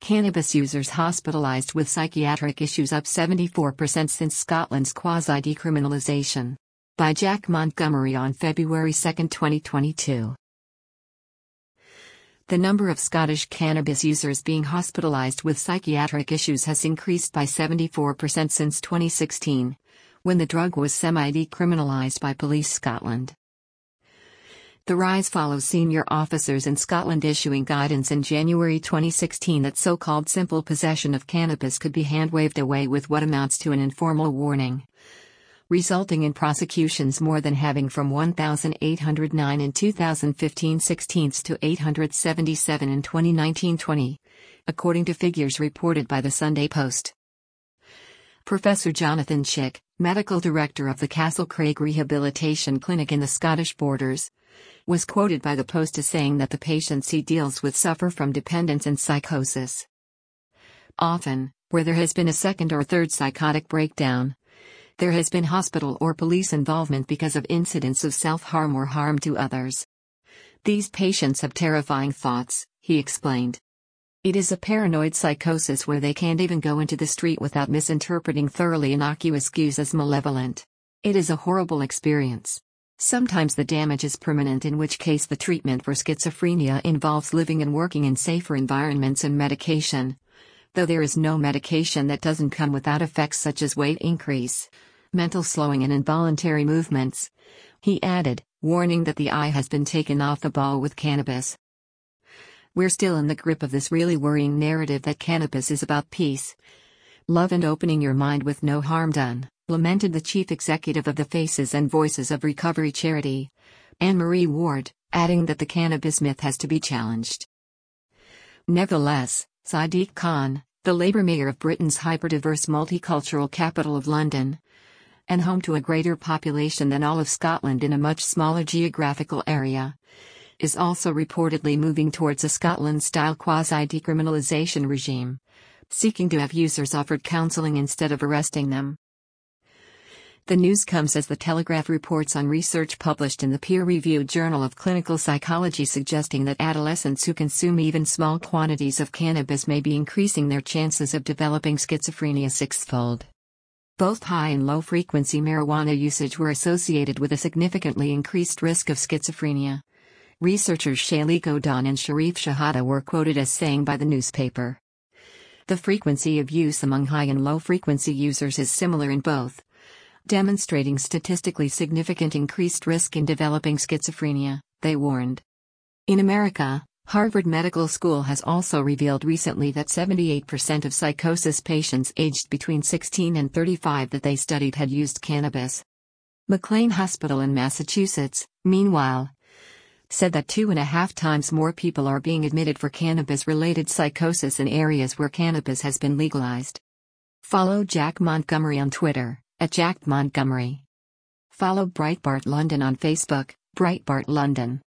Cannabis users hospitalised with psychiatric issues up 74% since Scotland's quasi-decriminalisation. By Jack Montgomery on February 2, 2022. The number of Scottish cannabis users being hospitalised with psychiatric issues has increased by 74% since 2016, when the drug was semi-decriminalised by Police Scotland. The rise follows senior officers in Scotland issuing guidance in January 2016 that so-called simple possession of cannabis could be hand-waved away with what amounts to an informal warning, resulting in prosecutions more than halving from 1,809 in 2015-16 to 877 in 2019-20, according to figures reported by the Sunday Post. Professor Jonathan Chick, medical director of the Castlecraig Rehabilitation Clinic in the Scottish Borders, was quoted by the Post as saying that the patients he deals with suffer from dependence and psychosis. Often, where there has been a second or third psychotic breakdown, there has been hospital or police involvement because of incidents of self-harm or harm to others. These patients have terrifying thoughts, he explained. It is a paranoid psychosis where they can't even go into the street without misinterpreting thoroughly innocuous cues as malevolent. It is a horrible experience. Sometimes the damage is permanent, in which case the treatment for schizophrenia involves living and working in safer environments and medication, though there is no medication that doesn't come without effects such as weight increase, mental slowing and involuntary movements, he added, warning that the eye has been taken off the ball with cannabis. We're still in the grip of this really worrying narrative that cannabis is about peace, love and opening your mind with no harm done, lamented the chief executive of the Faces and Voices of Recovery charity, Anne-Marie Ward, adding that the cannabis myth has to be challenged. Nevertheless, Sadiq Khan, the Labour mayor of Britain's hyper-diverse multicultural capital of London, and home to a greater population than all of Scotland in a much smaller geographical area, is also reportedly moving towards a Scotland-style quasi-decriminalisation regime, seeking to have users offered counselling instead of arresting them. The news comes as The Telegraph reports on research published in the peer-reviewed Journal of Clinical Psychology suggesting that adolescents who consume even small quantities of cannabis may be increasing their chances of developing schizophrenia sixfold. Both high and low-frequency marijuana usage were associated with a significantly increased risk of schizophrenia. Researchers Shaylee O'Don and Sharif Shahada were quoted as saying by the newspaper. The frequency of use among high and low-frequency users is similar in both, demonstrating statistically significant increased risk in developing schizophrenia, they warned. In America, Harvard Medical School has also revealed recently that 78% of psychosis patients aged between 16 and 35 that they studied had used cannabis. McLean Hospital in Massachusetts, meanwhile, said that 2.5 times more people are being admitted for cannabis-related psychosis in areas where cannabis has been legalized. Follow Jack Montgomery on Twitter, @JackMontgomery. Follow Breitbart London on Facebook, Breitbart London.